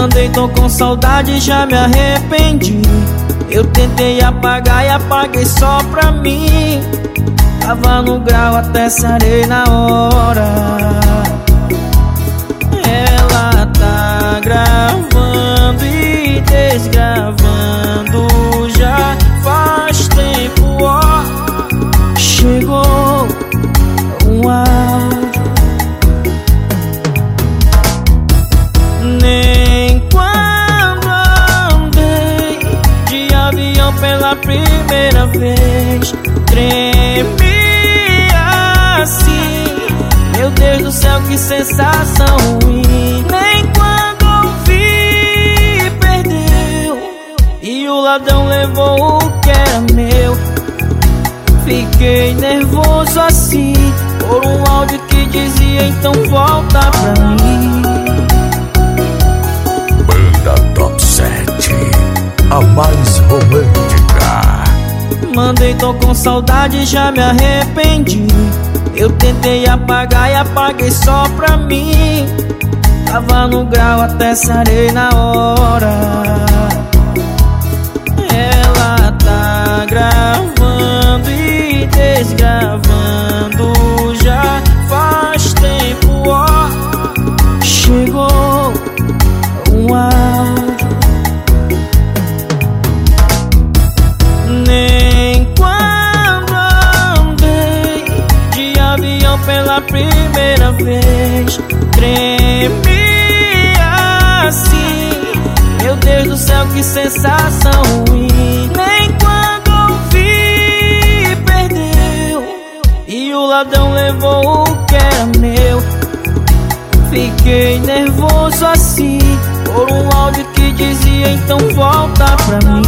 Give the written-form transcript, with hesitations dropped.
Mandei, tô com saudade, já me arrependi. Eu tentei apagar e apaguei só pra mim. Tava no grau, até sarei na hora. Ela tá gravando e desgravando já faz tempo, ó. Chegou um áudio. Nem quando andei de avião pela primeira vez tremia assim. Meu Deus do céu, que sensação ruim. Nem quando ouvi, perdeu, e o ladrão levou o que era meu. Fiquei nervoso assim por um áudio que dizia: então volta pra mim. Banda Top 7, a mais romântica. Mandei, tô com saudade, já me arrependi. Eu tentei apagar e apaguei só pra mim. Tava no grau, até sarei na hora. Ela tá gravando e desgravando já faz tempo, ó. Chegou um áudio. Nem quando andei de avião pela primeira vez tremia assim. Meu Deus do céu, que sensação ruim. Nem quando ouvi, perdeu, e o ladrão levou o que era meu. Fiquei nervoso assim por um áudio que dizia: então volta pra mim.